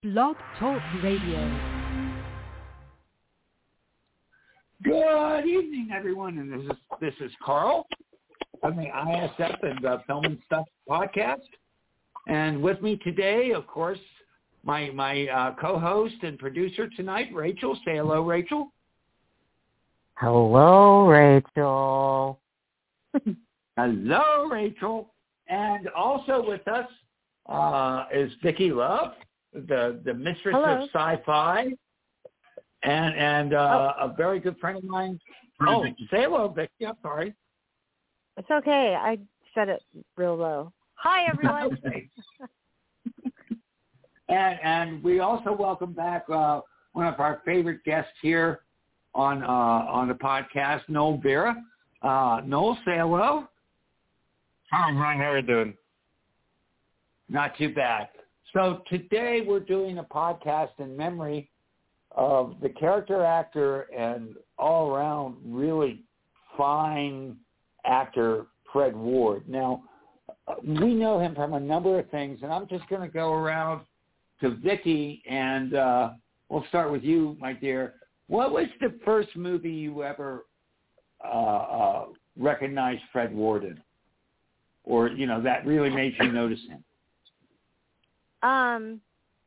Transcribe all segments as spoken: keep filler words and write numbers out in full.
Blog Talk Radio. Good evening, everyone, and this is this is Carl from the I S F and uh, Film and Stuff podcast. And with me today, of course, my my uh, co-host and producer tonight, Rachel. Say hello, Rachel. Hello, Rachel. Hello, Rachel. And also with us uh, is Vicki Love, the the mistress Hello. of sci-fi. And and uh, oh. a very good friend of mine. Oh, say hello, Vicki. I'm sorry. It's okay. I said it real low. Hi, everyone. and and we also welcome back uh, one of our favorite guests here on uh, on the podcast, Noel Vera. Uh, Noel, say hello. Hi, Ryan. How are you doing? Not too bad. So today we're doing a podcast in memory of the character actor and all-around really fine actor Fred Ward. Now, we know him from a number of things, and I'm just going to go around to Vicki, and uh, we'll start with you, my dear. What was the first movie you ever uh, uh, recognized Fred Ward in? Or, you know, that really made you notice him? Um...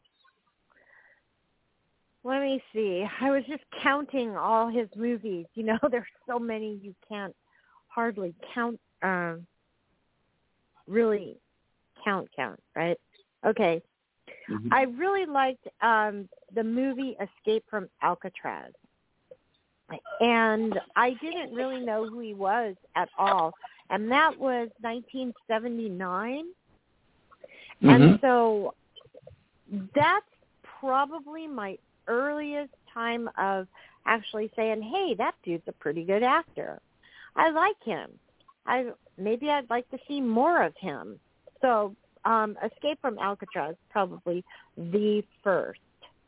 Let me see. I was just counting all his movies. You know, there's so many you can't hardly count, um, really count, count, right? Okay. Mm-hmm. I really liked um, the movie Escape from Alcatraz. And I didn't really know who he was at all. And that was nineteen seventy-nine. Mm-hmm. And so that's probably my earliest time of actually saying, hey, that dude's a pretty good actor. I like him. I maybe I'd like to see more of him. So um, Escape from Alcatraz, probably the first.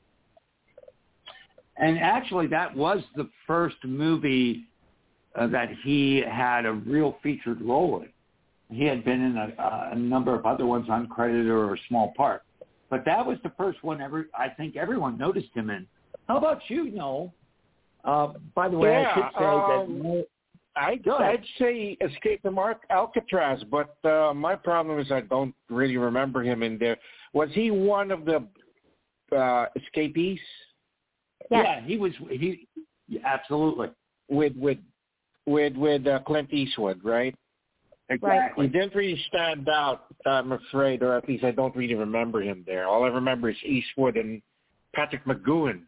And actually, that was the first movie uh, that he had a real featured role in. He had been in a, uh, a number of other ones uncredited or a small part. But that was the first one every I think everyone noticed him in. How about you, Noel? Uh, by the way, yeah, I should say um, that I'd, I'd say Escape from Alcatraz, but uh, my problem is I don't really remember him in there. Was he one of the uh, escapees? Yes. Yeah, he was. He yeah, absolutely with with with with uh, Clint Eastwood, right? Exactly. He didn't really stand out, I'm afraid, or at least I don't really remember him there. All I remember is Eastwood and Patrick McGoohan.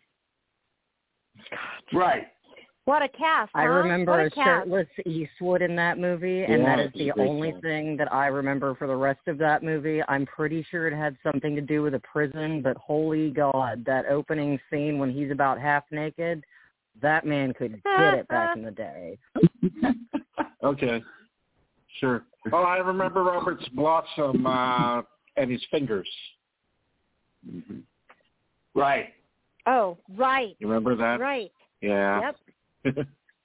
Right. What a cast, huh? I remember a, a shirtless Eastwood in that movie, and yeah, that is the only cast. thing that I remember for the rest of that movie. I'm pretty sure it had something to do with a prison, but holy God, that opening scene when he's about half naked, that man could get it back in the day. Okay. Sure. Oh, I remember Robert's Blossom uh, and his fingers. Mm-hmm. Right. Oh, right. You remember that? Right. Yeah. Yep.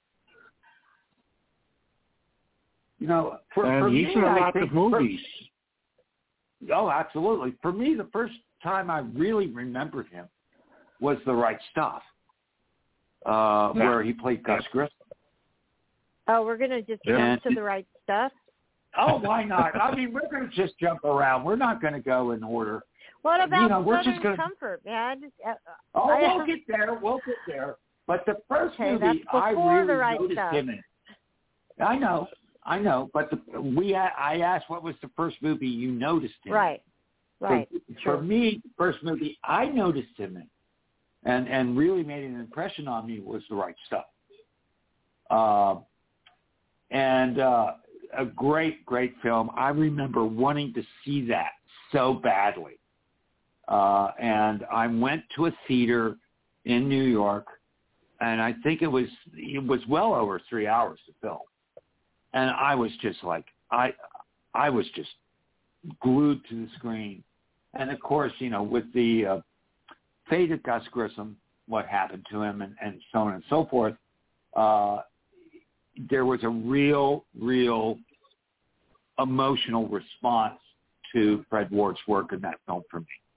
you know, for, and for he's me, in a I lot think of movies. For, oh, absolutely. For me, the first time I really remembered him was The Right Stuff, uh, yeah. where he played Gus Grissom. Oh, we're going to just jump and, to The Right Stuff? Oh, why not? I mean, we're going to just jump around. We're not going to go in order. What about you know, we're Southern just gonna... Comfort, man? Uh, oh, I, we'll get there. We'll get there. But the first okay, movie I really the right noticed stuff. him in. I know, I know. But the, we, I asked, what was the first movie you noticed him? Right, right. For, sure. for me, the first movie I noticed him in, and and really made an impression on me, was The Right Stuff. Uh, and uh, a great, great film. I remember wanting to see that so badly. Uh, and I went to a theater in New York, and I think it was it was well over three hours to film. And I was just like, I I was just glued to the screen. And, of course, you know, with the uh, fate of Gus Grissom, what happened to him, and, and so on and so forth, uh, there was a real, real emotional response to Fred Ward's work in that film for me.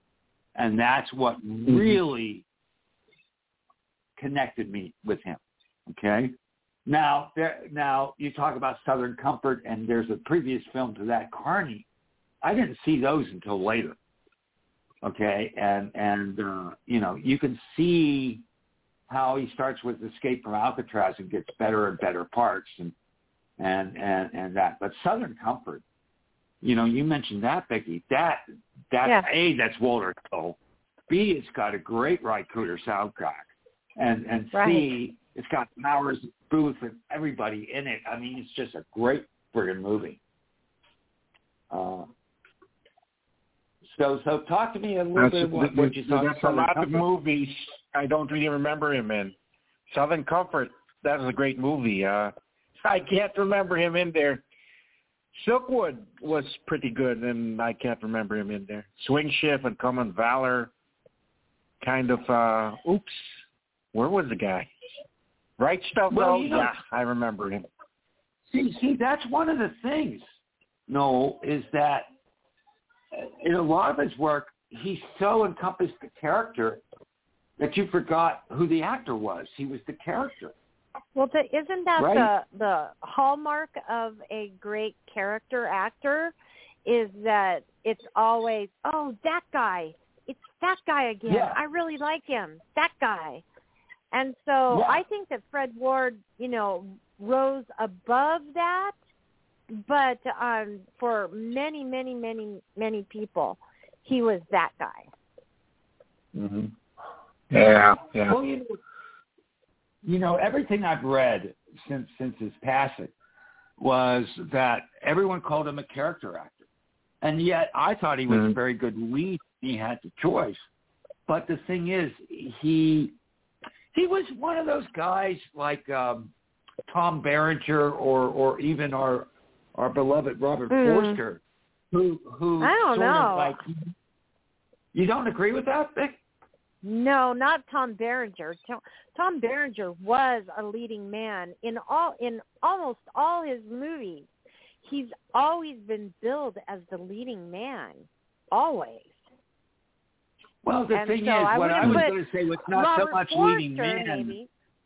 And that's what mm-hmm. really connected me with him. Okay. Now, there, now you talk about Southern Comfort, and there's a previous film to that, Carney. I didn't see those until later. Okay, and and uh, you know, you can see how he starts with Escape from Alcatraz and gets better and better parts, and and and and that. But Southern Comfort, you know, you mentioned that, Becky. That that yeah. A, that's Walter Hill. B, it's got a great Ry Cooder soundtrack, and and right. C, it's got Powers Booth and everybody in it. I mean, it's just a great friggin' movie. Uh, so, so talk to me a little that's, bit about what you saw. That's a lot Comfort. Of movies I don't really remember him in. Southern Comfort, that was a great movie. Uh, I can't remember him in there. Silkwood was pretty good, and I can't remember him in there. Swing Shift and Common Valor, kind of, uh, oops, where was the guy? Right Stuff, well, though? You know, yeah, I remember him. See, see, that's one of the things, Noel, is that in a lot of his work, he so encompassed the character that you forgot who the actor was. He was the character. Well, the, isn't that right? the the hallmark of a great character actor? Is that it's always, oh, that guy. It's that guy again. Yeah. I really like him. That guy. And so yeah. I think that Fred Ward, you know, rose above that. But um, for many, many, many, many people, he was that guy. Mm-hmm. Yeah, yeah. Well, you know, you know, everything I've read since since his passing was that everyone called him a character actor, and yet I thought he was mm-hmm. a very good lead. He had the choice, but the thing is, he he was one of those guys like um, Tom Berenger or or even our our beloved Robert mm. Forster, who who I don't sort know. of like. You don't agree with that, Vic? No, not Tom Berenger. Tom Berenger was a leading man in all in almost all his movies. He's always been billed as the leading man, always. Well, the and thing so is, I what I was going to say was not Robert so much Forster, leading man. Maybe.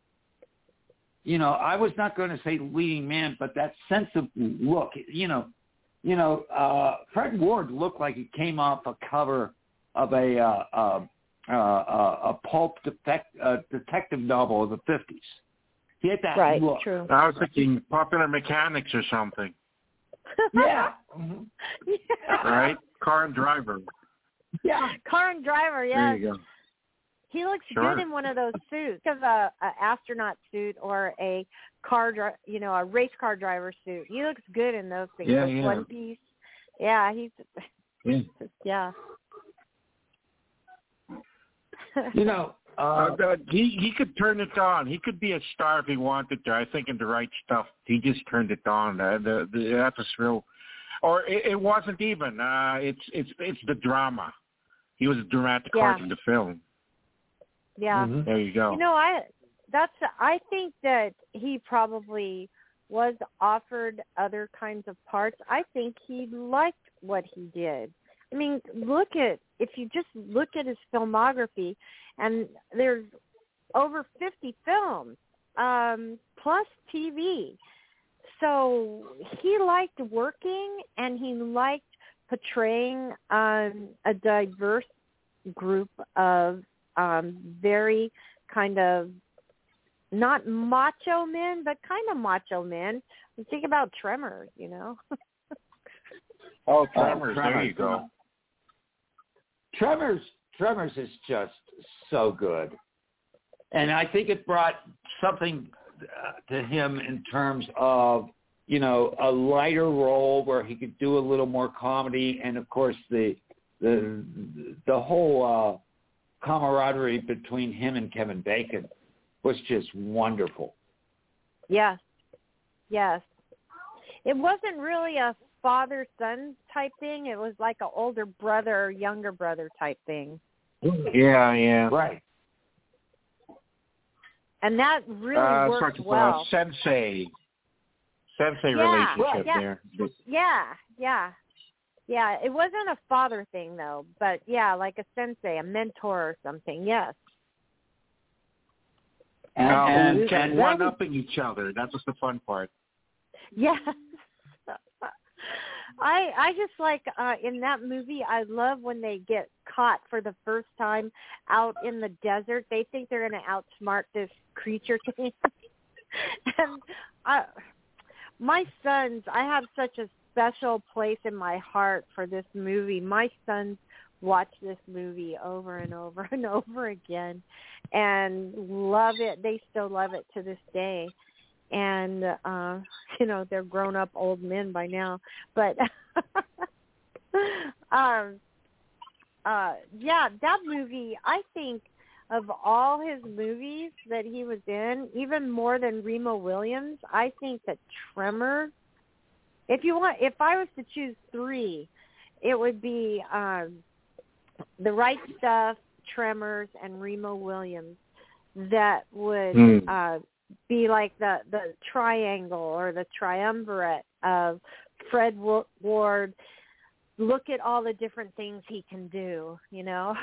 You know, I was not going to say leading man, but that sense of look. You know, you know, uh, Fred Ward looked like he came off a cover of a uh, uh, uh, a pulp defect, uh, detective novel of the fifties. He had that right, look. True. I was thinking Popular Mechanics or something. Yeah. Mm-hmm. yeah. Right? Car and Driver. Yeah. Car and Driver, yes. There you go. He looks Sure. good in one of those suits, of a, a astronaut suit or a car, dri- you know, a race car driver suit. He looks good in those things. Yeah, those yeah. One Piece. Yeah, he's. Yeah. yeah. You know, uh, uh, he he could turn it on. He could be a star if he wanted to. I think in the right stuff, he just turned it on. Uh, the, the that was real, or it, it wasn't even. Uh, it's it's it's the drama. He was a dramatic Yeah. part in the film. Yeah. Mhm. There you go. You know, I that's I think that he probably was offered other kinds of parts. I think he liked what he did. I mean, look at if you just look at his filmography, and there's over fifty films um, plus T V. So he liked working, and he liked portraying um, a diverse group of um, very kind of not macho men, but kind of macho men. Think about Tremors, you know. Oh, Tremors. Oh, There you go. Tremors, Tremors is just so good, and I think it brought something uh, to him in terms of, you know, a lighter role where he could do a little more comedy, and of course the the the whole uh, camaraderie between him and Kevin Bacon was just wonderful. Yes, yes. It wasn't really a father-son type thing. It was like an older brother, younger brother type thing. Yeah, yeah. Right. And that really uh, worked sort of well. a sensei, sensei Yeah, relationship yeah. there. Yeah, yeah. Yeah, it wasn't a father thing though, but yeah, like a sensei, a mentor or something. Yes. And, uh, and, and, and one-upping each other. That was the fun part. Yes. I I just like uh, in that movie. I love when they get caught for the first time out in the desert. They think they're going to outsmart this creature thing. And I, my sons, I have such a special place in my heart for this movie. My sons watch this movie over and over and over again, and love it. They still love it to this day. And, uh, you know, they're grown-up old men by now. But, um, uh, yeah, that movie, I think of all his movies that he was in, even more than Remo Williams, I think that Tremors, if you want, if I was to choose three, it would be um, The Right Stuff, Tremors, and Remo Williams that would mm. uh, be like the, the triangle or the triumvirate of Fred Ward. Look at all the different things he can do, you know.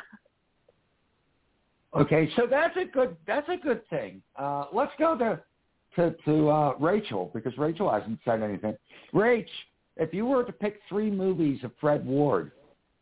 Okay, so that's a good that's a good thing. Uh, let's go to to, to uh, Rachel, because Rachel hasn't said anything. Rach, if you were to pick three movies of Fred Ward,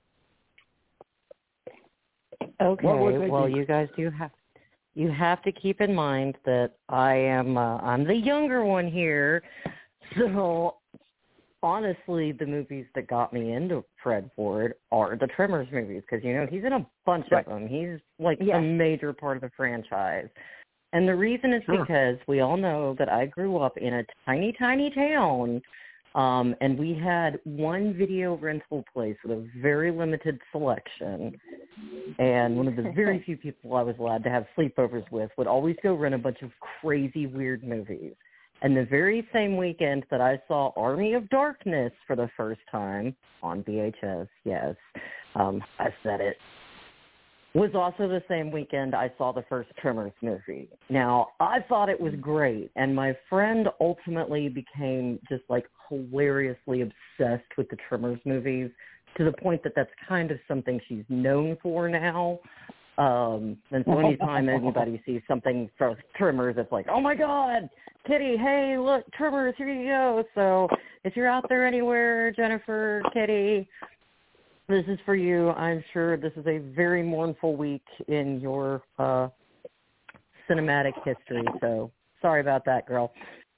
okay. Well, be? you guys do have you have to keep in mind that I am uh, I'm the younger one here, so honestly, the movies that got me into Fred Ward are the Tremors movies, because, you know, he's in a bunch right. of them. He's, like, yeah. a major part of the franchise. And the reason is sure. because we all know that I grew up in a tiny, tiny town, um, and we had one video rental place with a very limited selection. And one of the very few people I was allowed to have sleepovers with would always go rent a bunch of crazy, weird movies. And the very same weekend that I saw Army of Darkness for the first time on V H S, yes, um, I said it, was also the same weekend I saw the first Tremors movie. Now, I thought it was great, and my friend ultimately became just, like, hilariously obsessed with the Tremors movies to the point that that's kind of something she's known for now. Um, and so anytime anybody sees something from Tremors, it's like, oh, my God, Kitty, hey, look, Tremors, here you go. So if you're out there anywhere, Jennifer, Kitty, this is for you. I'm sure this is a very mournful week in your uh, cinematic history. So sorry about that, girl.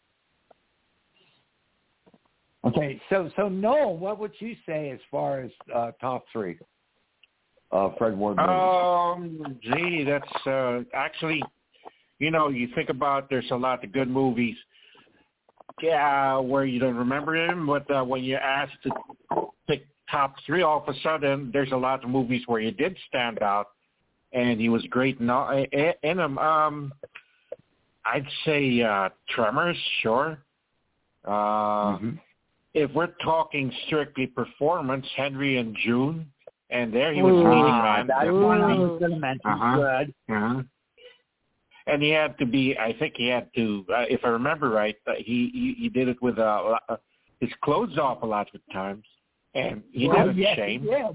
Okay, so, so Noel, what would you say as far as uh, top three? Uh, Fred Ward movies? Um, gee, that's uh, actually, you know, you think about there's a lot of good movies, yeah, where you don't remember him, but uh, when you're asked to pick top three, all of a sudden there's a lot of movies where he did stand out, and he was great in, in them. Um, I'd say uh, Tremors, sure. Uh, mm-hmm. If we're talking strictly performance, Henry and June. And there he was Ooh, leading man. That's one I was going to mention. Uh-huh. Good. Uh-huh. And he had to be, I think he had to, uh, if I remember right, uh, he, he he did it with uh, uh, his clothes off a lot of times. And he well, didn't yes, shame. He did.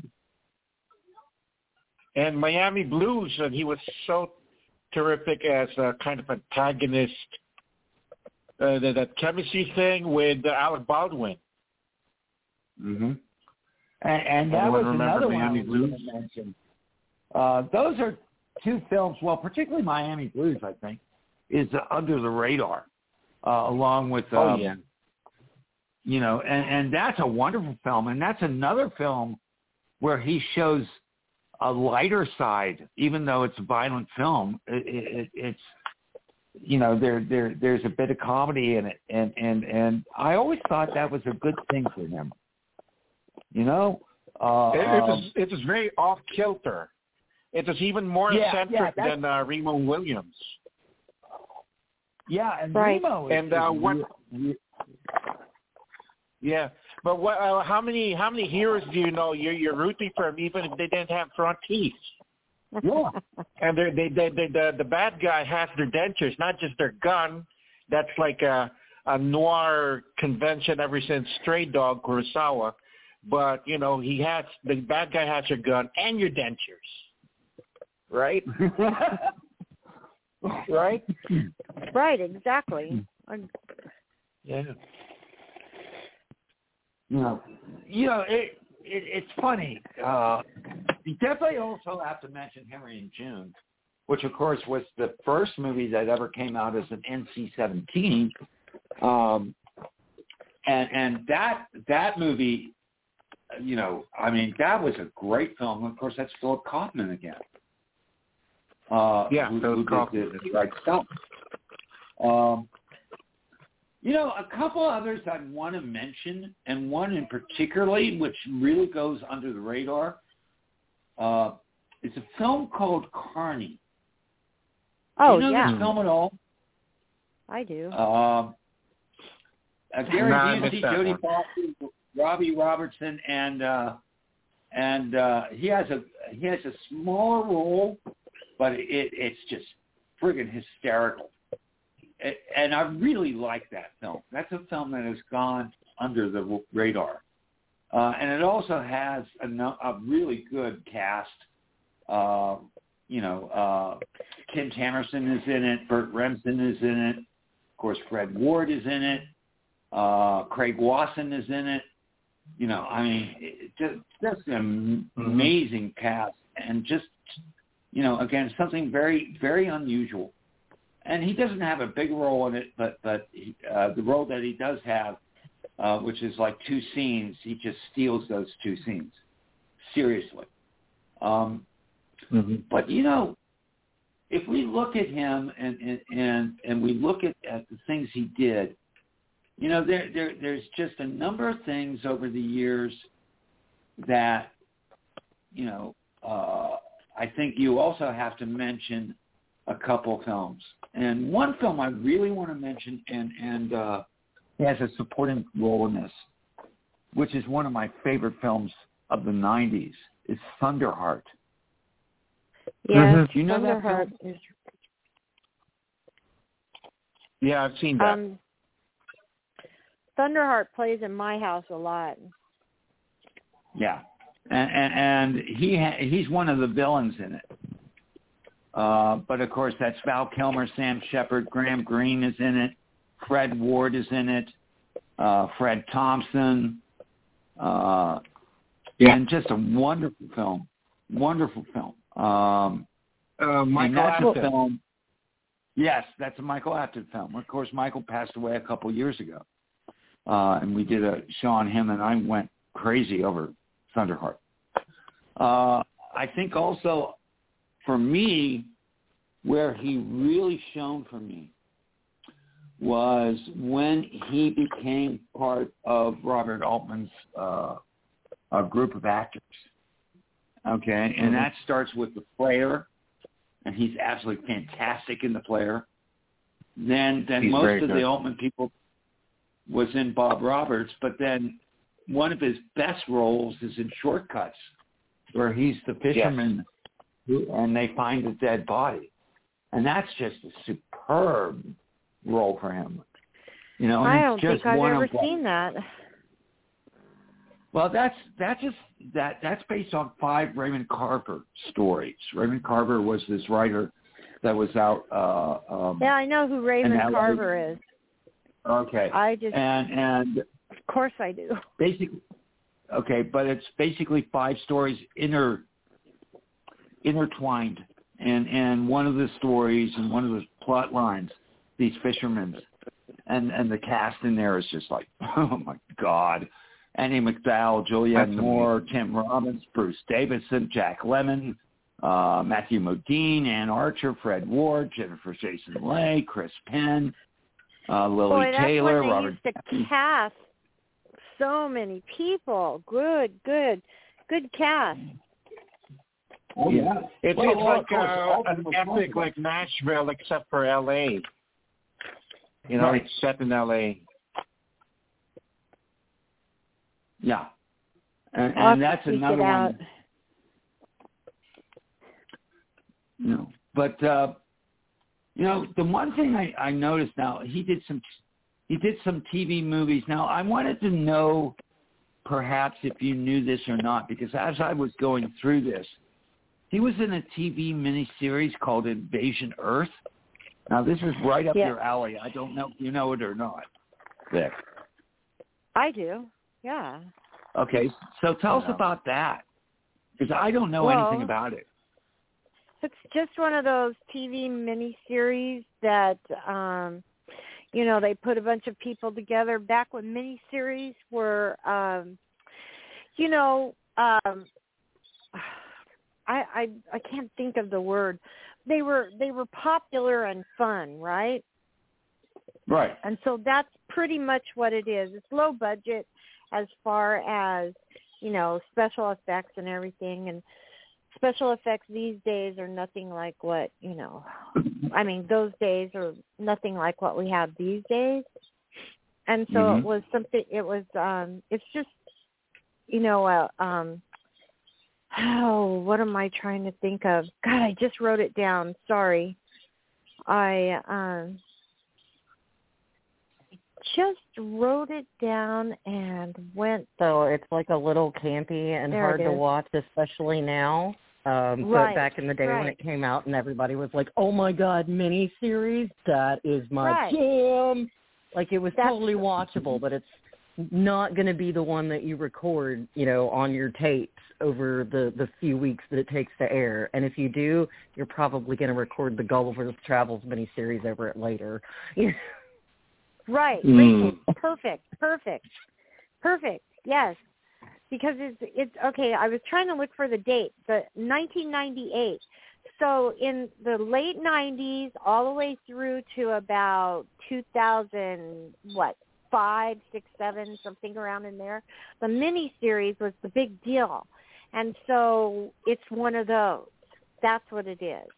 And Miami Blues, and he was so terrific as a kind of antagonist, uh, that, that chemistry thing with uh, Alec Baldwin. Mm-hmm. And, and that was another one I was going to mention. Uh, those are two films, well, particularly Miami Blues, I think, is uh, under the radar, uh, along with, um, oh, yeah. you know, and, and that's a wonderful film. And that's another film where he shows a lighter side, even though it's a violent film. It, it, it's, you know, there, there, there's a bit of comedy in it. And, and, and I always thought that was a good thing for him. You know, uh, it, it was it was very off kilter. It was even more yeah, eccentric yeah, than uh, Remo Williams. Yeah, and right. Remo is, and uh, is what? real, yeah, but what? Uh, how many how many heroes do you know you're you're rooting for them, even if they didn't have front teeth? Yeah, and they they they, they the the bad guy has their dentures, not just their gun. That's like a a noir convention ever since Stray Dog Kurosawa. but you know he has the bad guy has your gun and your dentures, right? Right? Right, exactly. Yeah. You know, you know, it, it it's funny. Uh, you definitely also have to mention Henry and June, which of course was the first movie that ever came out as an N C seventeen. Um, and and that that movie, you know, I mean, that was a great film. Of course, that's Philip Kaufman again. Uh, yeah, who, Philip who Kaufman. did the right stuff. Um, you know, a couple others I want to mention, and one in particularly, which really goes under the radar, uh, is a film called Carney. Oh, do you know yeah. this film at all? I do. Um, uh, Gary No, I Busey, missed that Jodie one. Foster, Robbie Robertson, and uh, and uh, he has a he has a smaller role, but it it's just friggin' hysterical. It, and I really like that film. That's a film that has gone under the radar, uh, and it also has a, no, a really good cast. Uh, you know, uh, Kim Tamerson is in it. Burt Remsen is in it. Of course, Fred Ward is in it. Uh, Craig Wasson is in it. You know, I mean, it just, just an amazing cast, and just, you know, again, something very, very unusual. And he doesn't have a big role in it, but but he, uh, the role that he does have, uh, which is like two scenes, he just steals those two scenes. Seriously. Um, Mm-hmm. But, you know, if we look at him and and, and, and we look at, at the things he did, you know, there, there there's just a number of things over the years that, you know, uh, I think you also have to mention a couple films. And one film I really want to mention, and, and uh, he has a supporting role in this, which is one of my favorite films of the nineties, is Thunderheart. Yeah, Mm-hmm. Do you know that Thunderheart film? is. Yeah, I've seen that. Um, Thunderheart plays in my house a lot. Yeah, and and, and he ha- he's one of the villains in it. Uh, but of course, that's Val Kilmer, Sam Shepard, Graham Greene is in it, Fred Ward is in it, uh, Fred Thompson, uh, Yeah. and just a wonderful film, wonderful film. Um, Uh, and Michael that's a Apted. film. Yes, that's a Michael Apted film. Of course, Michael passed away a couple years ago, uh, and we did a show on him, and I went crazy over Thunderheart. Uh, I think also, for me, where he really shone for me was when he became part of Robert Altman's uh, a group of actors. Okay, and that starts with The Player, and he's absolutely fantastic in The Player. Then, then He's most very of good. the Altman people was in Bob Roberts, but then one of his best roles is in Shortcuts, where he's the fisherman, who, and they find a dead body, and that's just a superb role for him. You know, and I it's don't just think I've one ever of the- seen that. Well, that's that's just that that's based on five Raymond Carver stories. Raymond Carver was this writer that was out. Uh, um, Yeah, I know who Raymond and that was- Carver is. Okay. I just, And and of course, I do. basically, okay, but it's basically five stories inter intertwined, and and one of the stories and one of the plot lines, these fishermen, and and the cast in there is just like, oh my God. Annie McDowell, Julianne That's Moore, Tim Robbins, Bruce Davison, Jack Lemmon, uh, Matthew Modine, Ann Archer, Fred Ward, Jennifer Jason Leigh, Chris Penn, uh, Lily Boy, that's Taylor, when they Robert. used to cast so many people. Good, good, good cast. Oh, yeah. It's, Well, it's well, like of course, uh, all an of them epic wonderful. like Nashville, except for L A. You know, Right. it's set in L A. Yeah. And, I'll and have that's to seek another it out. one. You know, but uh, you know, the one thing I, I noticed now, he did some he did some T V movies. Now I wanted to know perhaps if you knew this or not, because as I was going through this, he was in a T V miniseries called Invasion Earth. Now, this is right up yeah. your alley. I don't know if you know it or not, Vic. I do, yeah. Okay, so tell us No. about that, because I don't know Well, anything about it. It's just one of those T V miniseries that, um, you know, they put a bunch of people together back when miniseries were, um, you know, um, I, I I can't think of the word. They were they were popular and fun, right? Right. And so that's pretty much what it is. It's low budget as far as, you know, special effects and everything. And special effects these days are nothing like what, you know, I mean, those days are nothing like what we have these days. And so Mhm. it was something, it was, um, it's just, you know, uh, um, oh, what am I trying to think of? God, I just wrote it down. Sorry. I, um, just wrote it down and went. So it's like a little campy and There hard it to is. watch, especially now. Um, Right, but back in the day when right. it came out and everybody was like, oh, my God, miniseries, that is my Right. jam. Like, it was That's- totally watchable, but it's not going to be the one that you record, you know, on your tapes over the, the few weeks that it takes to air. And if you do, you're probably going to record the Gulliver's Travels miniseries over it later. Right. Mm. Perfect. Perfect. Perfect. Yes. Because it's it's okay. I was trying to look for the date, the nineteen ninety-eight. So in the late nineties, all the way through to about two thousand, what, five, six, seven, something around in there, the miniseries was the big deal, and so it's one of those. That's what it is.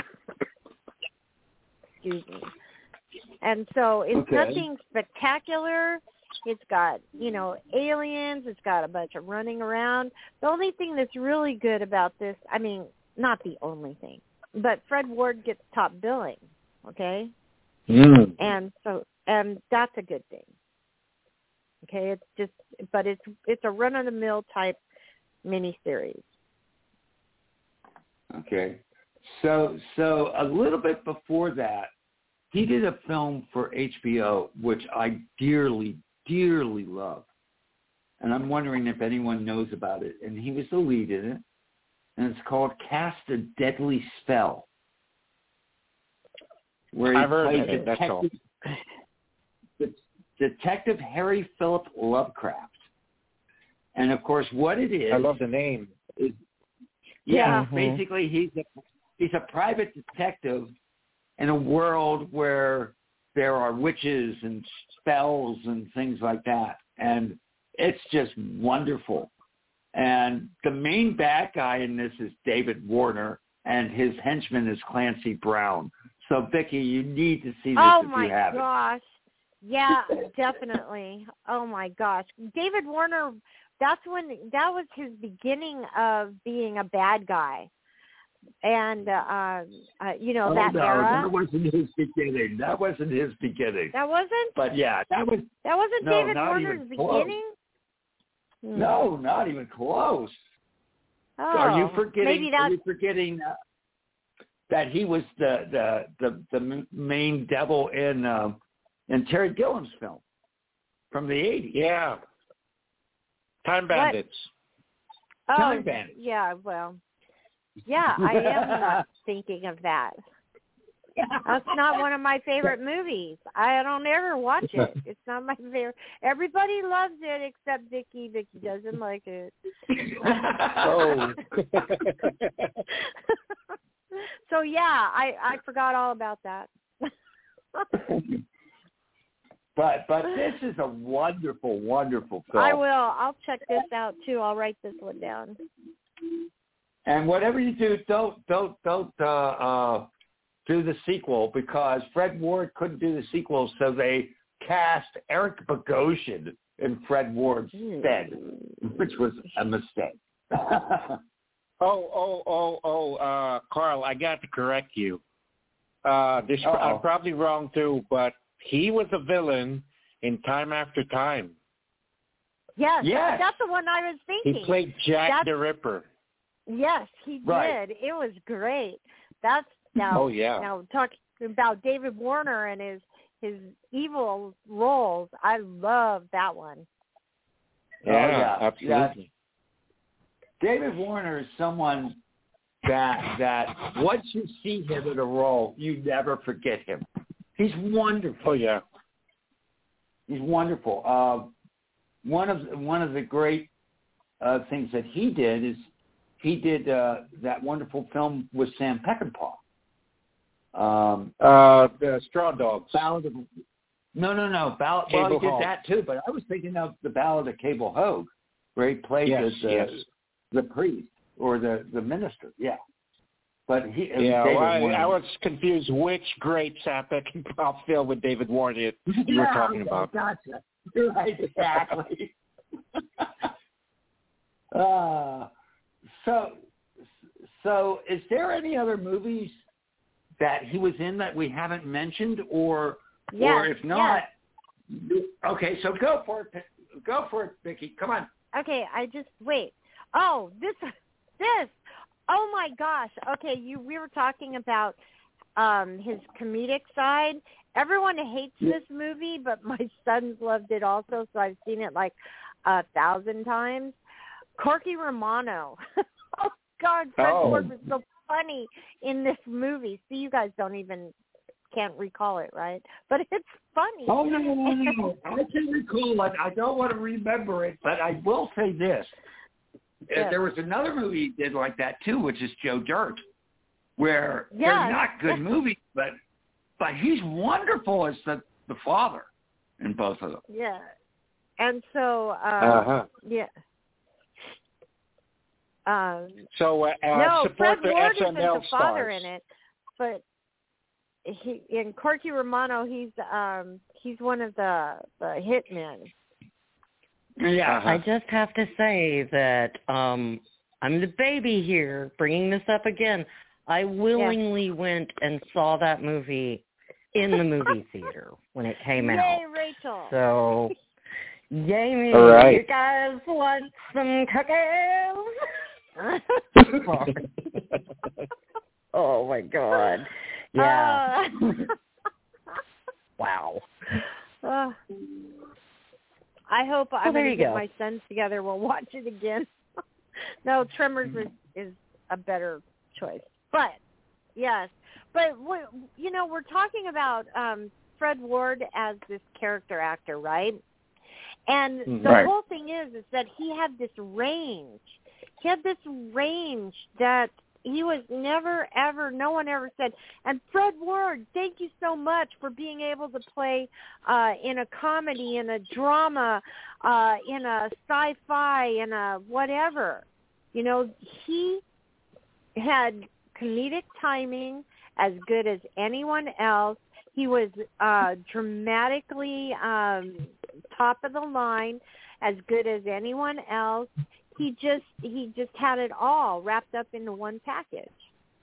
Excuse me. And so it's Okay. nothing spectacular. It's got, you know, aliens. It's got a bunch of running around. The only thing that's really good about this, I mean, not the only thing, but Fred Ward gets top billing, okay? Mm. And so, and that's a good thing. Okay, it's just, but it's it's a run-of-the-mill type miniseries. Okay. So so a little bit before that, he did a film for H B O, which I dearly, dearly love. And I'm wondering if anyone knows about it. And he was the lead in it. And it's called Cast a Deadly Spell. Where he I've heard plays of it, that's all. Det- Detective Harry Philip Lovecraft. And, of course, what it is... I love the name. Is, yeah, Mhm. basically he's a, he's a private detective in a world where there are witches and spells and things like that. And it's just wonderful. And the main bad guy in this is David Warner, and his henchman is Clancy Brown. So, Vicki, you need to see this Oh if my you haven't. gosh. Yeah, definitely. Oh my gosh. David Warner, that's when, that was his beginning of being a bad guy. And, uh, uh, you know, Oh, that no, era. that wasn't his beginning. That wasn't his beginning. That wasn't? But, yeah, that was... That wasn't No, David not Warner's even close. beginning? Hmm. No, not even close. Oh, Are you forgetting? maybe Are that's, you forgetting uh, that he was the the the, the m- main devil in uh, in Terry Gilliam's film from the eighties? Yeah. Time Bandits. oh, Time Bandits. yeah, well, yeah, I am not thinking of that. That's not one of my favorite movies. I don't ever watch it. It's not my favorite. Everybody loves it except Vicky. Vicky doesn't like it. Oh. So yeah, I I forgot all about that. But but this is a wonderful, wonderful film. I will. I'll check this out too. I'll write this one down. And whatever you do, don't don't don't uh, uh, do the sequel, because Fred Ward couldn't do the sequel, so they cast Eric Bogosian in Fred Ward's stead, which was a mistake. Oh, oh, oh, oh, uh, Carl, I got to correct you. Uh, this Uh-oh. I'm probably wrong too, but he was a villain in Time After Time. Yes, Yes. that's the one I was thinking. He played Jack That's, the Ripper. Yes, he Right. did. It was great. That's now. Oh, yeah. Now talking about David Warner and his his evil roles. I love that one. Yeah, Oh, yeah. absolutely. David Warner is someone that that once you see him in a role, you never forget him. He's wonderful. Oh, yeah. He's wonderful. Uh, one of one of the great uh, things that he did is he did uh, that wonderful film with Sam Peckinpah. Um, Uh, the Straw Dogs. Ballad of no, no, no. Ballad, well, he Cable did Hogue. that too, but I was thinking of the Ballad of Cable Hogue, where he played Yes, the, the yes. the priest or the, the minister. Yeah, but he Yeah, David well, I, Warner. I was confused which great Sam Peckinpah film with David Warner you yeah, were talking okay, about. Gotcha. You're right, exactly. uh, so, so is there any other movies that he was in that we haven't mentioned, or Yes, or if not, yes. okay, so go for it. Go for it, Vicki. Come on. Okay, I just wait. Oh, this this. Oh my gosh. Okay, you we were talking about um his comedic side. Everyone hates this movie, but my sons loved it also, so I've seen it like a thousand times. Corky Romano. Oh God, Fred Oh. Ward was so funny in this movie. See, you guys don't even can't recall it, right? But it's funny. Oh no, no, no, no! I can recall it. I don't want to remember it, but I will say this: Yes. there was another movie he did like that too, which is Joe Dirt, where Yes. they're not good movies, but but he's wonderful as the the father in both of them. Yeah. And so, um, Uh-huh. yeah. Um, So, uh, uh, no, support Fred the Ward S N isn't L the father stars. in it, but he in Corky Romano, he's um he's one of the the hitmen. Yeah, Uh-huh. I just have to say that um, I'm the baby here, bringing this up again. I willingly went and saw that movie in the movie theater when it came Yay, out. Rachel! So, yay me! All right. You guys want some cookies? Sorry. Oh my God! Yeah. Uh, Wow. uh, I hope I'm there going to you get go. my sons together. We'll watch it again. No, Tremors is, is a better choice. But, yes. But, we- you know, we're talking about um, Fred Ward as this character actor, right? And Mhm. the Right. whole thing is, is that he had this range. He had this range that he was never, ever, no one ever said, and Fred Ward, thank you so much for being able to play uh, in a comedy, in a drama, uh, in a sci-fi, in a whatever. You know, he had comedic timing as good as anyone else. He was uh, dramatically um, top of the line, as good as anyone else. He just he just had it all wrapped up into one package.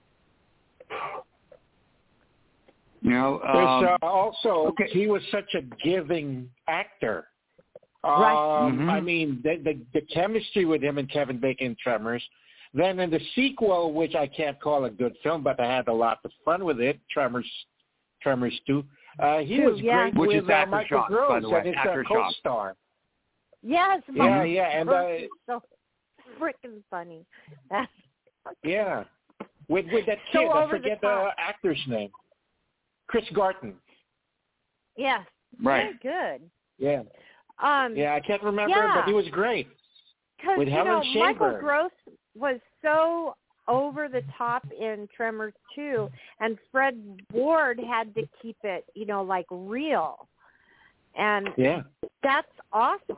you know. There's Um, uh, also, okay. he was such a giving actor. Right. Um, Mhm. I mean, the, the the chemistry with him and Kevin Bacon in Tremors. Then in the sequel, which I can't call a good film, but I had a lot of fun with it, Tremors, Tremors two. Uh, he Two, was yeah. great Which with is uh, Aftershock, Michael by Gross the way, and his uh, Aftershock. co-star. Yes, Yeah, Michael yeah, and Gross uh, is so freaking funny. That's yeah, with with that So kid, I over the forget the, top. actor's name, Chris Garton. yes, Right. very good. Yeah, Um, yeah, I can't remember, Yeah. but he was great. Because, With you Helen know, Michael Shaver. Gross was so over the top in Tremors two, and Fred Ward had to keep it, you know, like real. And Yeah. that's awesome.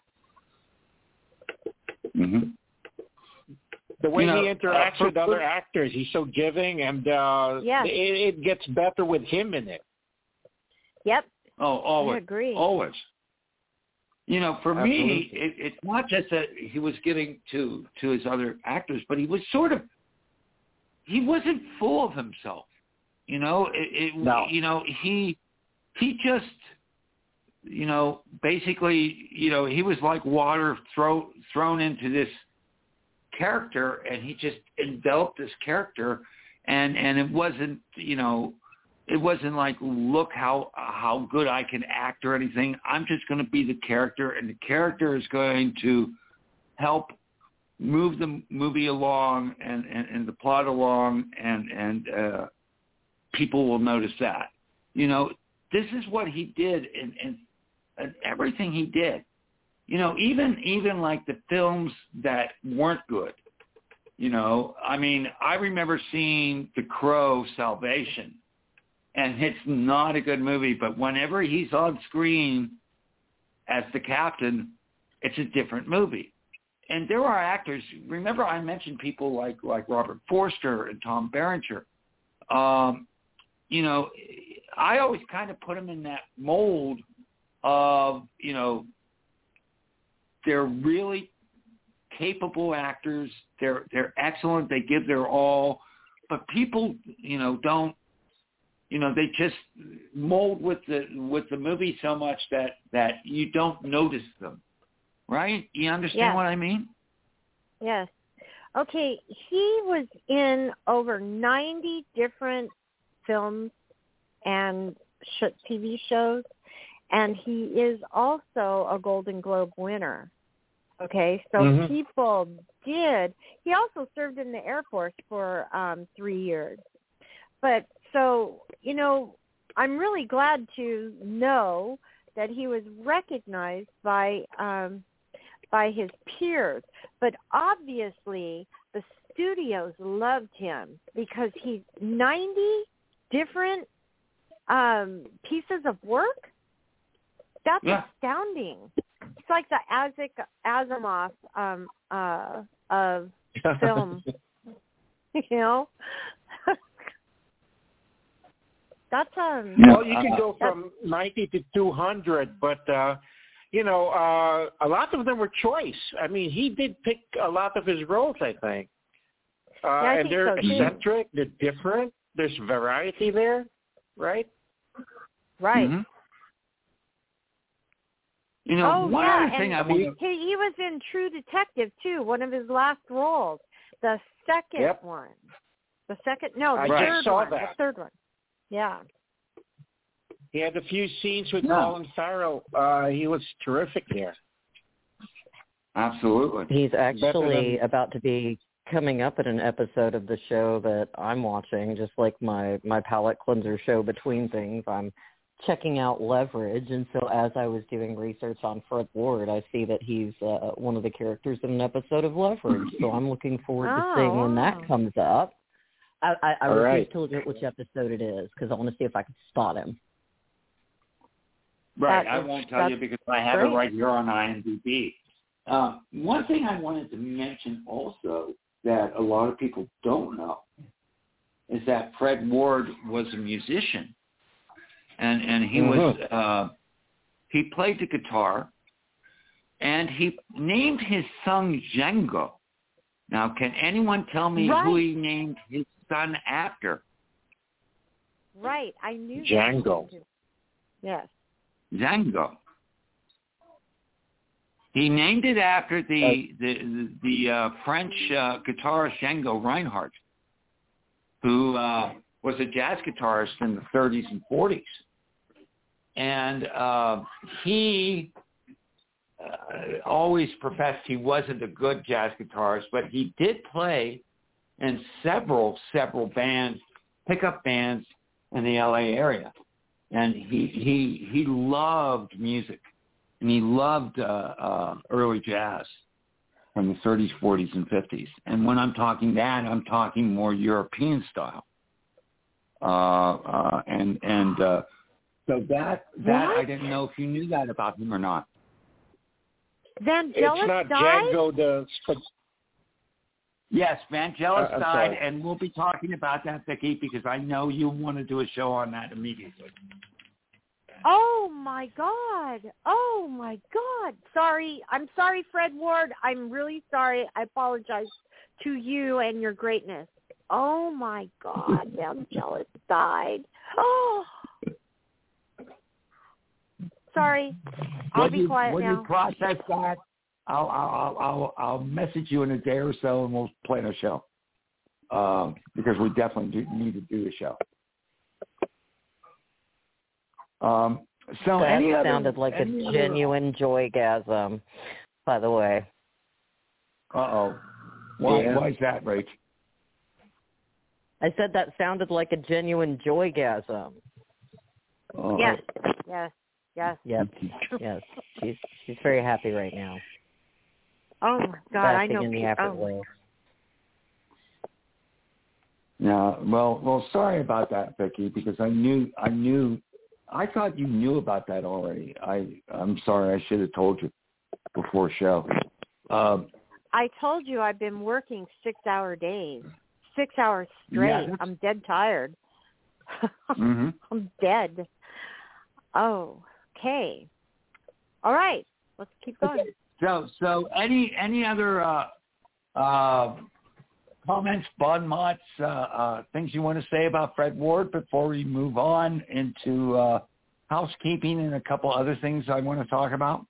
Mm-hmm. The way You know, he interacts uh, for- with other actors, he's so giving, and uh, Yes. it, it gets better with him in it. Yep, Oh, always. I agree. Always. You know, for me, Absolutely. it, it's not just that he was giving to to his other actors, but he was sort of he wasn't full of himself. You know, it, it No. you know he he just you know, basically, you know, he was like water throw, thrown into this character, and he just enveloped this character, and, and it wasn't, you know, it wasn't like, look how how good I can act or anything. I'm just going to be the character, and the character is going to help move the movie along and, and, and the plot along, and, and uh, people will notice that. You know, this is what he did in, in, in everything he did. You know, even even like the films that weren't good. You know, I mean, I remember seeing The Crow, Salvation, and it's not a good movie, but whenever he's on screen as the captain, it's a different movie. And there are actors, remember I mentioned people like, like Robert Forster and Tom Berenger. Um, you know, I always kind of put them in that mold of, you know, they're really capable actors. They're they're excellent. They give their all. But people, you know, don't, you know, they just mold with the with the movie so much that, that you don't notice them, right? You understand yes. what I mean? Yes. Okay, he was in over ninety different films and sh- T V shows, and he is also a Golden Globe winner. Okay, so mm-hmm. people did. He also served in the Air Force for um, three years. But so, you know, I'm really glad to know that he was recognized by um, by his peers. But obviously, the studios loved him because he's ninety different um, pieces of work. That's yeah. astounding. It's like the Isaac Asimov um, uh, of film, you know. That's um. Well, you can go from ninety to two hundred, but uh, you know, uh, a lot of them were choice. I mean, he did pick a lot of his roles, I think. Uh, yeah, I and think they're so, eccentric. They're different. There's variety there, right? Right. Mm-hmm. You know, oh one yeah, other thing and I want he, he was in True Detective too. One of his last roles, the second Yep. one. The second, no, the I just third saw one. that. The third one. Yeah. He had a few scenes with No. Colin Farrell. Uh, he was terrific there. Absolutely. He's actually than- about to be coming up in an episode of the show that I'm watching, just like my, my palate cleanser show Between Things. I'm checking out Leverage, and so as I was doing research on Fred Ward, I see that he's uh, one of the characters in an episode of Leverage, so I'm looking forward to Oh, seeing when wow. that comes up. I, I, I All refuse right. to look at which episode it is because I want to see if I can spot him. Right, That I is- won't tell that's you because I have great. it right here on I M D B. Uh, one thing I wanted to mention also that a lot of people don't know is that Fred Ward was a musician, and and he Mhm. was uh, he played the guitar, and he named his son Django. Now, can anyone tell me Right. who he named his son after? Right. I knew that. Django. Yes. Django. He named it after the the the, the uh, French uh, guitarist Django Reinhardt, who uh, was a jazz guitarist in the thirties and forties, and uh, he uh, always professed he wasn't a good jazz guitarist, but he did play in several several bands, pickup bands in the L A area, and he he he loved music. And he loved uh, uh, early jazz from the thirties, forties, and fifties. And when I'm talking that, I'm talking more European style. Uh, uh, and and uh, so that that What? I didn't know if you knew that about him or not. Vangelis It's not died? Django the... Yes, Vangelis Uh, I'm died, sorry. and we'll be talking about that, Vicki, because I know you want to do a show on that immediately. Oh my God! Oh my God! Sorry, I'm sorry, Fred Ward. I'm really sorry. I apologize to you and your greatness. Oh my God! Vangelis died. Oh. Sorry. I'll when be you, quiet when now. you process that, I'll, I'll I'll I'll message you in a day or so, and we'll plan a show. Um, because we definitely do, need to do a show. Um, so that any other, sounded like a any genuine joygasm, by the way. Uh oh. Why? Yeah. Why is that, Rach? I said that sounded like a genuine joygasm. Uh, Yes, yes, yes. Yep, yes. She's she's very happy right now. Oh, my God, I Basking know. in the pe- oh. afterglow. Yeah. Well, well, sorry about that, Vicky, because I knew, I knew, I thought you knew about that already. I, I'm sorry. I should have told you before show. Um, I told you I've been working six-hour days, six hours straight. Yeah, that's- I'm dead tired. mm-hmm. I'm dead. Oh, okay. All right. Let's keep going. So, so any any other uh, uh, comments, bon mots, uh, uh, things you want to say about Fred Ward before we move on into uh, housekeeping and a couple other things I want to talk about?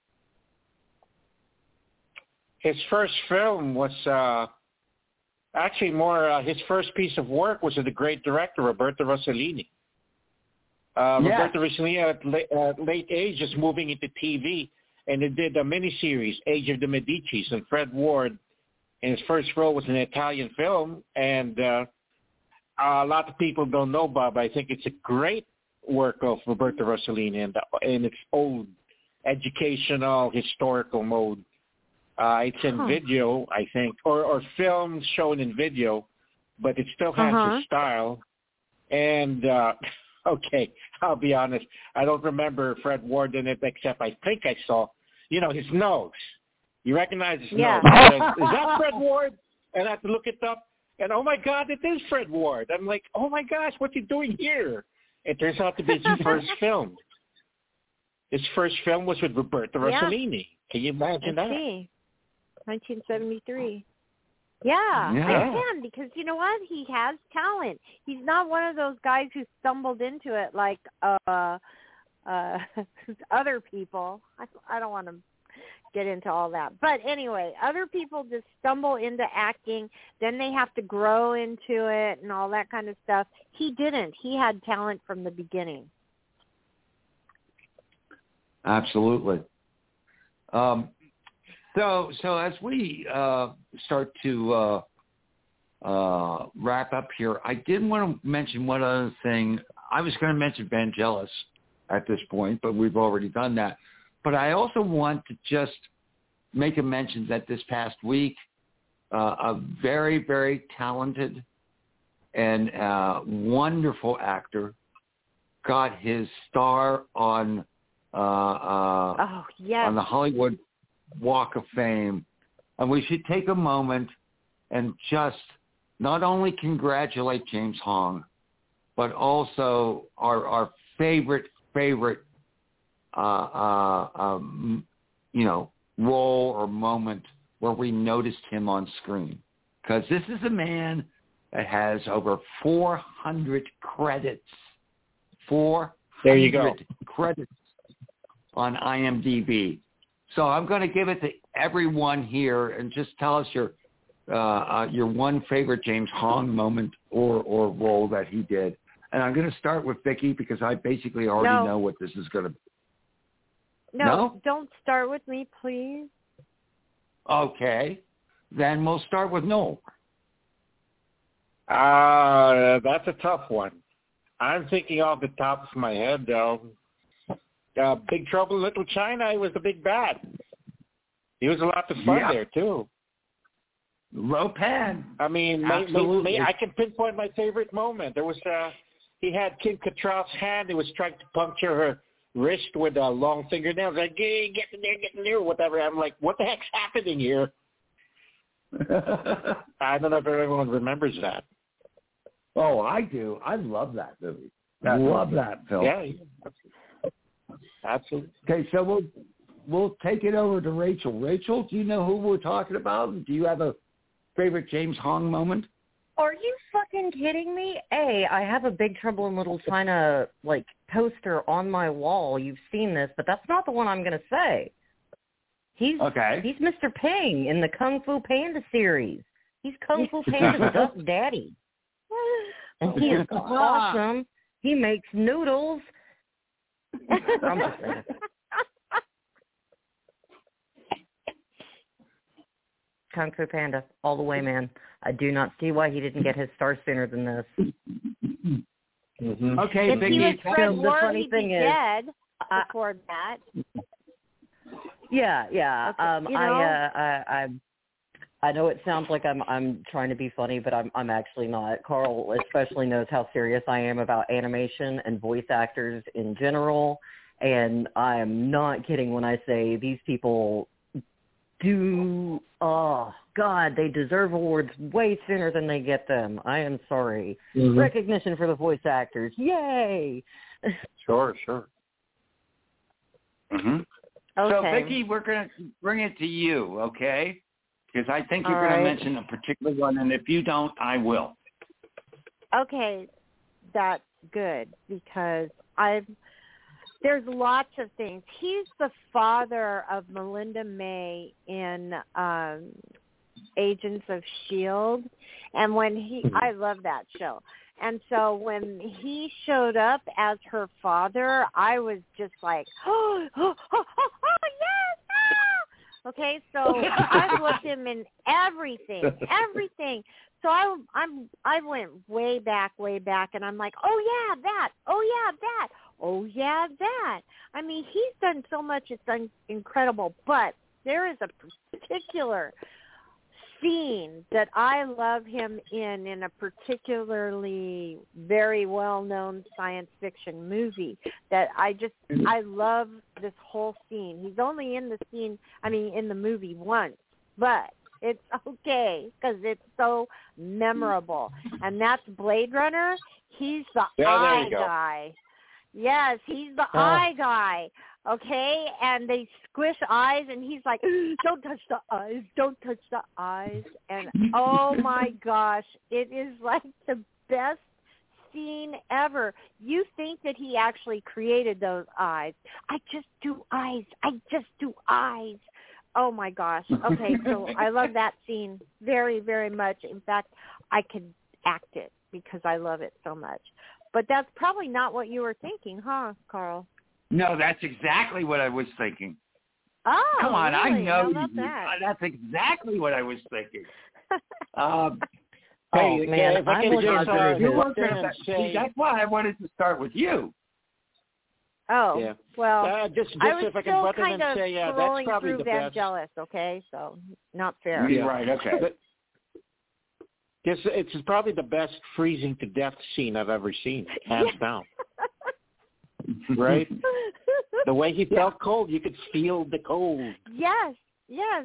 His first film was uh, actually more, uh, his first piece of work was with the great director, Roberto Rossellini. Uh, Yes. Roberto Rossellini at late, uh, late age is moving into T V, and it did a miniseries, Age of the Medicis, and Fred Ward, in his first role, was an Italian film, and uh, a lot of people don't know, Bob. I think it's a great work of Roberto Rossellini in, the, in its old educational, historical mode. Uh, it's in Huh. video, I think, or, or film shown in video, but it still has Uh-huh. his style. And, uh, okay, I'll be honest, I don't remember Fred Ward in it, except I think I saw, you know, his nose. You recognize his Yeah. nose. I said, is that Fred Ward? And I have to look it up. And, oh, my God, it is Fred Ward. I'm like, oh, my gosh, what's he doing here? It turns out to be his first film. His first film was with Roberto Yeah. Rossellini. Can you imagine I that? see. nineteen seventy-three. Yeah, Yeah. I can, because you know what? He has talent. He's not one of those guys who stumbled into it like uh, uh, other people. I, I don't want to get into all that. But anyway, other people just stumble into acting, then they have to grow into it and all that kind of stuff. He didn't. He had talent from the beginning. Absolutely. Um, so, so as we uh, start to uh, uh, wrap up here, I did want to mention one other thing. I was going to mention Vangelis at this point, but we've already done that. But I also want to just make a mention that this past week, uh, a very, very talented and uh, wonderful actor got his star on uh, uh, Oh, yes. on the Hollywood Walk of Fame. And we should take a moment and just not only congratulate James Hong, but also our, our favorite, favorite, uh, uh, um, you know, role or moment where we noticed him on screen. Because this is a man that has over four hundred credits. four hundred There you go. credits on IMDb. So I'm going to give it to everyone here and just tell us your uh, uh, your one favorite James Hong moment or, or role that he did. And I'm going to start with Vicky because I basically already No. know what this is going to be. No, No? don't start with me, please. Okay. Then we'll start with Noel. Uh, that's a tough one. I'm thinking off the top of my head, though. Uh, Big Trouble in Little China, he was the big bad. He was a lot of fun Yeah. there, too. Lopan. I mean, may, may, Absolutely. may, I can pinpoint my favorite moment. There was, uh, he had Kim Cattrall's hand. He was trying to puncture her wrist with a long fingernail. Like, hey, get in there, get in there, whatever. I'm like, what the heck's happening here? I don't know if everyone remembers that. Oh, I do. I love that movie. I love that film. Yeah, absolutely. Okay, so we'll we'll take it over to Rachel. Rachel, do you know who we're talking about? Do you have a favorite James Hong moment? Are you fucking kidding me? A, I have a Big Trouble in Little China, like, poster on my wall. You've seen this, but that's not the one I'm going to say. He's okay. He's Mister Ping in the Kung Fu Panda series. He's Kung Fu Panda's Duck Daddy. And he is awesome. He makes noodles. I'm just saying. Kung Fu Panda, all the way, man. I do not see why he didn't get his star sooner than this. Mm-hmm. Okay, if Biggie. he was Fred the Ward, funny he'd thing be is, dead I, before that. Yeah, yeah. Okay, Um, you know? I, uh, I, I, I know it sounds like I'm, I'm trying to be funny, but I'm, I'm actually not. Carl especially knows how serious I am about animation and voice actors in general, and I am not kidding when I say these people do. Oh God, they deserve awards way sooner than they get them. I am sorry. Mm-hmm. Recognition for the voice actors, yay! Sure, sure. Mm-hmm. Okay. So, Vicki, we're going to bring it to you, okay? Because I think you're All going right. to mention a particular one, and if you don't, I will. Okay, that's good because I've there's lots of things. He's the father of Melinda May in um, Agents of S H I E L D, and when he, I love that show. And so when he showed up as her father, I was just like, oh, oh, oh, oh, oh yes, ah! Okay, so I've looked him in everything, everything. So I, I'm, I went way back, way back, and I'm like, oh yeah, that, oh yeah, that, oh yeah, that. I mean, he's done so much; it's un- incredible. But there is a particular scene that I love him in, in a particularly very well-known science fiction movie that I just, I love this whole scene. He's only in the scene, I mean, in the movie once, but it's okay because it's so memorable. And that's Blade Runner. He's the Yeah, there you eye go. guy. Yes, he's the Oh. eye guy. Okay, and they squish eyes, and he's like, "Don't touch the eyes! Don't touch the eyes!" And oh my gosh, it is like the best scene ever. You think that he actually created those eyes? I just do eyes. I just do eyes. Oh my gosh. Okay, so I love that scene very, very much. In fact, I could act it because I love it so much. But that's probably not what you were thinking, huh, Carl? No, that's exactly what I was thinking. Oh, Come on, really? I know How about you. that? That's exactly what I was thinking. Um, Oh Hey, man, if I I'm can looking just, through uh, his- you butt weren't in gonna, and see, say- that's why I wanted to start with you. Oh, Yeah. well, Uh, just, just I was if I can still butt in kind and of say, yeah, that's scrolling probably through the best. Vangelis, okay? So, not fair. Yeah. Right, okay. But it's, it's probably the best freezing to death scene I've ever seen, hands down. Right? The way he felt cold, you could feel the cold. Yes, yes.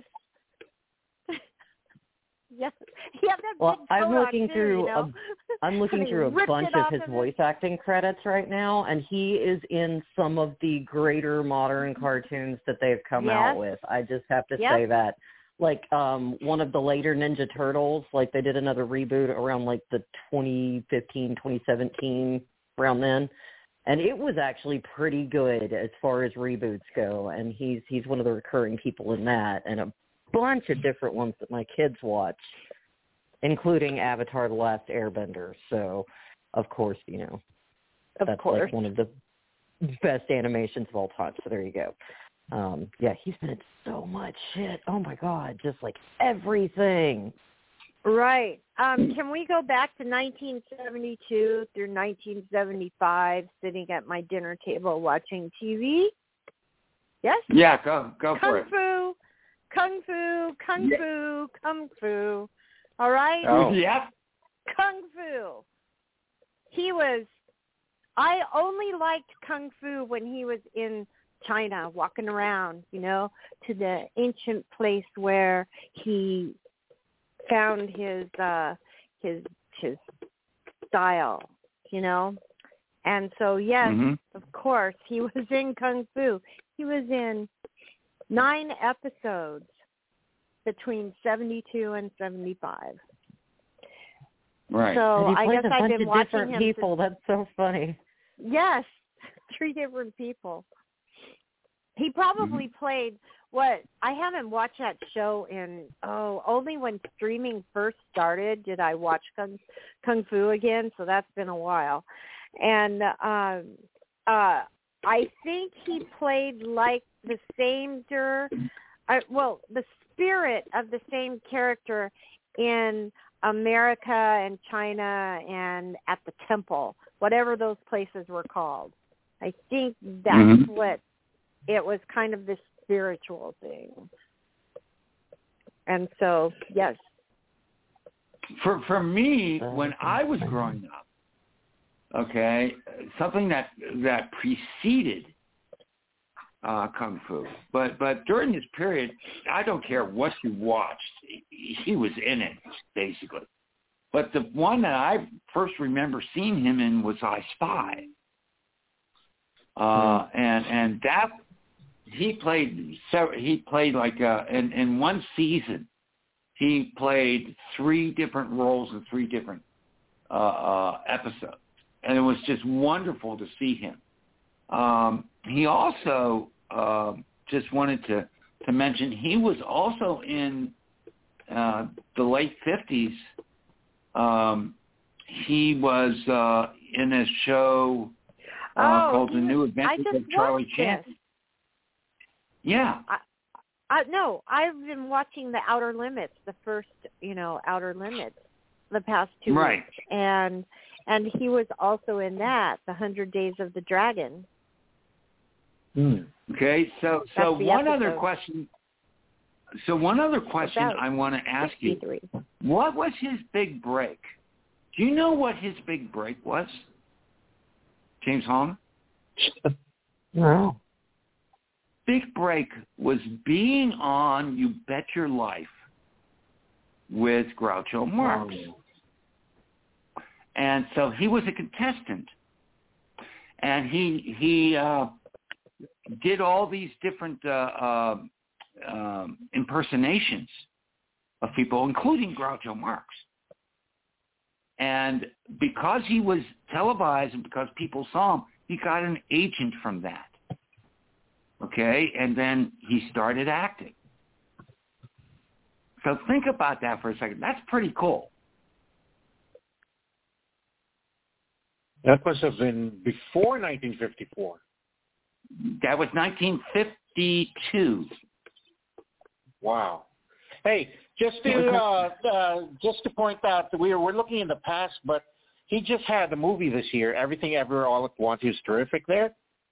Yes. Yeah, that Well, big I'm coat on looking too, through you know? a, I'm looking And he through a ripped bunch it of off his of voice acting credits right now, and he is in some of the greater modern cartoons that they've come Yes. out with. I just have to Yep. say that. Like um one of the later Ninja Turtles, like they did another reboot around like the twenty fifteen, twenty seventeen, around then. And it was actually pretty good as far as reboots go, and he's he's one of the recurring people in that, and a bunch of different ones that my kids watch, including Avatar: The Last Airbender. So, of course, you know, Of that's course. like one of the best animations of all time. So there you go. Um, yeah, he's been in so much shit. Oh my God, just like everything. Right. Um, can we go back to nineteen seventy-two through nineteen seventy-five, sitting at my dinner table watching T V? Yes? Yeah, go go for Kung it. Fu, Kung Fu, Kung Yeah. Fu, Kung Fu. All right? Oh. Yep. Kung Fu. He was, I only liked Kung Fu when he was in China, walking around, you know, to the ancient place where he found his, uh, his, his style, you know. And so, yes, Mhm. of course, he was in Kung Fu. He was in nine episodes between seventy-two and seventy-five. Right. So And he I plays guess a I've bunch been of watching different him. people. That's so funny. Yes, three different people. He probably Mm-hmm. played what I haven't watched that show in oh only when streaming first started did I watch Kung Kung Fu again, so that's been a while. And um uh I think he played like the same der uh, well, the spirit of the same character in America and China and at the temple, whatever those places were called. I think that's Mm-hmm. what it was, kind of this spiritual thing. And so, yes. For for me, when I was growing up, okay, something that that preceded uh, Kung Fu, but but during this period, I don't care what you watched, he, he was in it basically. But the one that I first remember seeing him in was I Spy, uh, and and that he played he played like uh, in in one season. He played three different roles in three different uh, uh, episodes, and it was just wonderful to see him. Um, he also uh, just wanted to, to mention he was also in uh, the late fifties. Um, he was uh, in a show uh, oh, called The he, New I Adventures just of Charlie watched Chan. this. Yeah. I, I, no, I've been watching The Outer Limits, the first, you know, Outer Limits, the past two Right. weeks, and and he was also in that, The Hundred Days of the Dragon. Hmm. Okay, so so That's the one other episode. question. So one other question About I want to ask you: sixty-three. what was his big break? Do you know what his big break was, James Hong? No. Big break was being on You Bet Your Life with Groucho Marx. And so he was a contestant. And he he uh, did all these different uh, uh, um, impersonations of people, including Groucho Marx. And because he was televised and because people saw him, he got an agent from that. Okay, and then he started acting. So think about that for a second. That's pretty cool. That must have been before nineteen fifty-four. That was nineteen fifty-two. Wow. Hey, just to uh, uh, just to point out that we are we're looking in the past, but he just had a movie this year, Everything Ever All at Once. He was terrific there.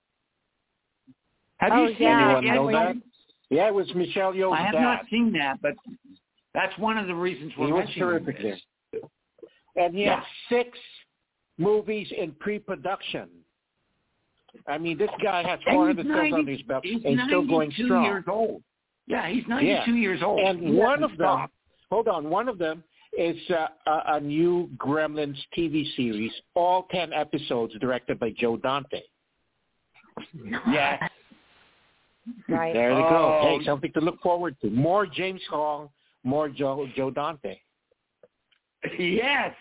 Have Oh, you seen yeah. that Anyone yet? know that? Yeah, it was Michelle Yeoh's I have dad. not seen that, but that's one of the reasons we're He was mentioning terrific this. there. And he Yeah. had six movies in pre-production. I mean, this guy has And four he's hundred films ninety under his belt, he's and he's still going ninety-two strong. years old. Yeah, he's ninety-two Yeah. years old. And He one hasn't of them, stopped. hold on, one of them is uh, a, a new Gremlins T V series, all ten episodes, directed by Joe Dante. Yes. Right. There you Oh. go. Hey, something to look forward to. More James Hong, more Joe Joe Dante. Yes.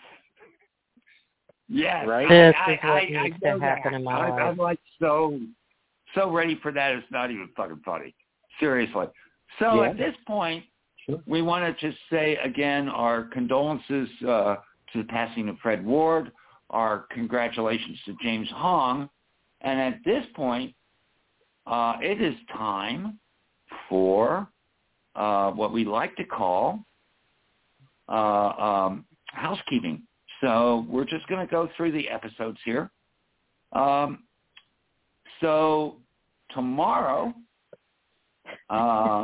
Yes. Right? This I, is I, what I, I needs know to happen that. in my I, life. I'm like so, so ready for that. It's not even fucking funny. Seriously. So Yeah. at this point, Sure. we want to just say again our condolences uh, to the passing of Fred Ward, our congratulations to James Hong, and at this point, uh, it is time for uh, what we like to call uh, um, housekeeping. So we're just going to go through the episodes here. Um, so tomorrow, uh,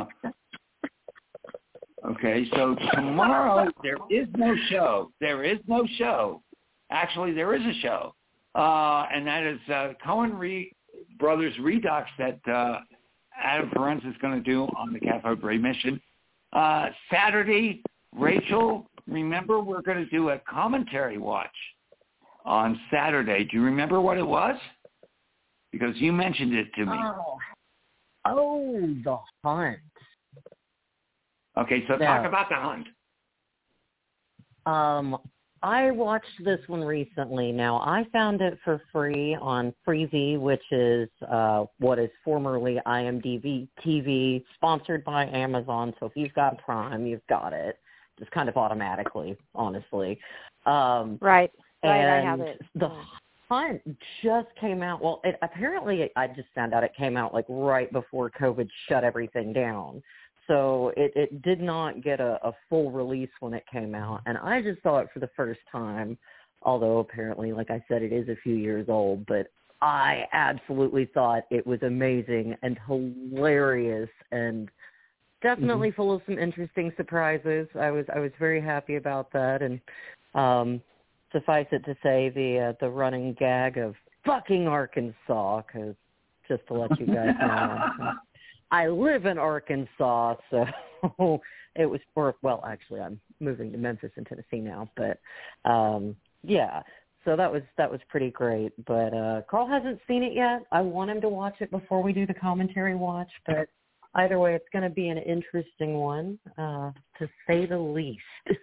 okay, so tomorrow there is no show. There is no show. Actually, there is a show, uh, and that is uh, Coen Re- Brothers Redux that uh, Adam Ferenc is going to do on the Cathode Ray mission. Uh, Saturday, Rachel, remember we're going to do a commentary watch on Saturday. Do you remember what it was? Because you mentioned it to me. Oh, oh, the hunt. Okay, so No. talk about the hunt. Um, I watched this one recently. Now, I found it for free on Freevee, which is uh, what is formerly I M D B T V, sponsored by Amazon. So if you've got Prime, you've got it. Just kind of automatically, honestly. Um, right. Right, and I have it. The Hunt just came out. Well, it, apparently I just found out it came out like right before COVID shut everything down. So it, it did not get a, a full release when it came out. And I just saw it for the first time, although apparently, like I said, it is a few years old. But I absolutely thought it was amazing and hilarious and definitely mm-hmm. full of some interesting surprises. I was I was very happy about that. And um, suffice it to say, the, uh, the running gag of fucking Arkansas, because just to let you guys know. I live in Arkansas, so it was for, well, actually, I'm moving to Memphis in Tennessee now, but um, yeah, so that was that was pretty great. But uh, Carl hasn't seen it yet. I want him to watch it before we do the commentary watch, but either way, it's going to be an interesting one, uh, to say the least.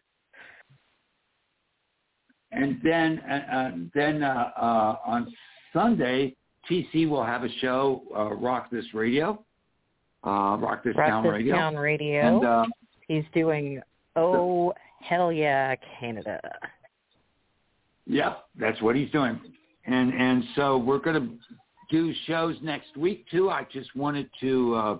And then, uh, uh, then uh, uh, on Sunday, T C will have a show, uh, Rock This Radio. Uh, Rock This Rock Town This Radio. Town Radio. And, uh, he's doing Oh Hell Yeah Canada. Yep, that's what he's doing. And and so we're going to do shows next week too. I just wanted to uh,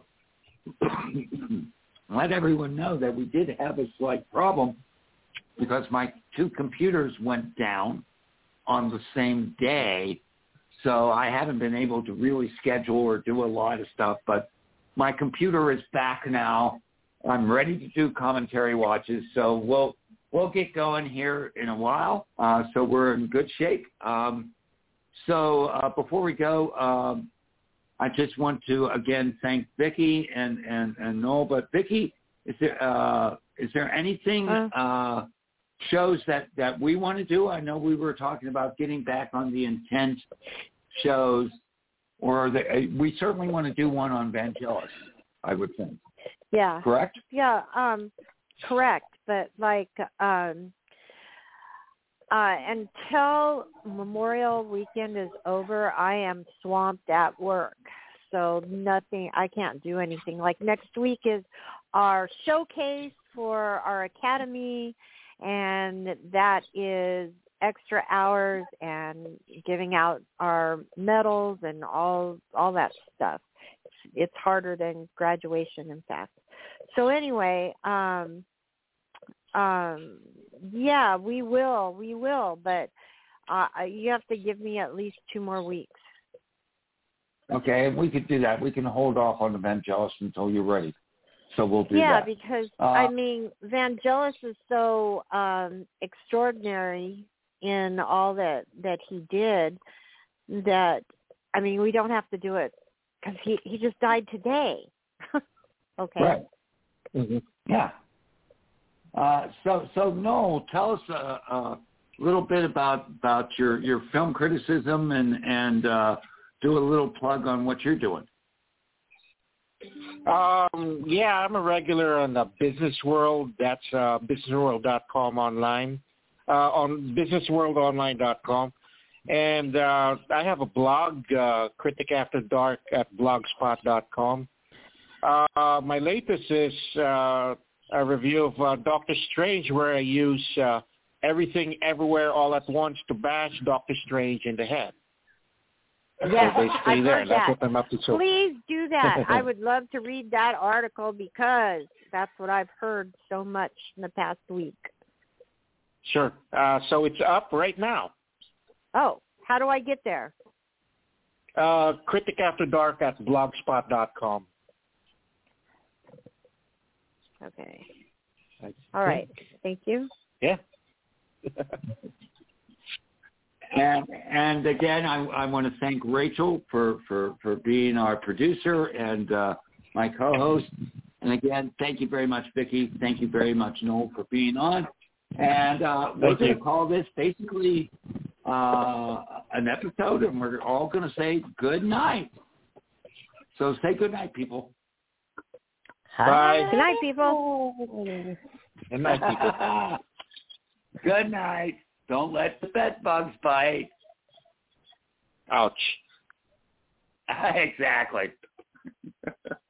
let everyone know that we did have a slight problem because my two computers went down on the same day. So I haven't been able to really schedule or do a lot of stuff, but my computer is back now. I'm ready to do commentary watches, so we'll we'll get going here in a while. Uh, so we're in good shape. Um, so uh, before we go, um, I just want to again thank Vicki and, and, and Noel. But Vicki, is there uh, is there anything uh, uh, shows that, that we want to do? I know we were talking about getting back on the Intent shows. Or the, we certainly want to do one on Vangelis, I would think. Yeah. Correct? Yeah, um, correct. But, like, um, uh, until Memorial Weekend is over, I am swamped at work. So nothing, I can't do anything. Like, next week is our showcase for our academy, and that is extra hours and giving out our medals and all all that stuff. It's, it's harder than graduation, in fact. So anyway, um, um, yeah, we will, we will, but uh, you have to give me at least two more weeks. Okay, we could do that. We can hold off on the Vangelis until you're ready. So we'll do yeah, that. Yeah, because, uh, I mean, Vangelis is so um, extraordinary in all that, that he did that, I mean, we don't have to do it because he, he just died today. Okay. Right. Mm-hmm. Yeah. Uh, so, so Noel, tell us a, a little bit about, about your, your film criticism and, and uh, do a little plug on what you're doing. Um, yeah, I'm a regular on the Business World. That's uh, business world dot com online, uh, on business world online dot com. And uh, I have a blog, uh, Critic After Dark at blogspot dot com. Uh, my latest is uh, a review of uh, Doctor Strange, where I use uh, everything, everywhere, all at once to bash Doctor Strange in the head. Yes, so basically I've there. heard That's that. what I'm up to. So. Please do that. I would love to read that article because that's what I've heard so much in the past week. Sure. Uh, so it's up right now. Oh, how do I get there? Uh, Critic After Dark at blogspot dot com. Okay. All right. Thank you. Yeah. And and again, I, I want to thank Rachel for, for, for being our producer and uh, my co-host. And again, thank you very much, Vicki. Thank you very much, Noel, for being on. And uh, we're going to call this basically uh, an episode, and we're all going to say good night. So say good night, people. Bye. Good night, people. Good night, people. Good night. Don't let the bed bugs bite. Ouch. Exactly.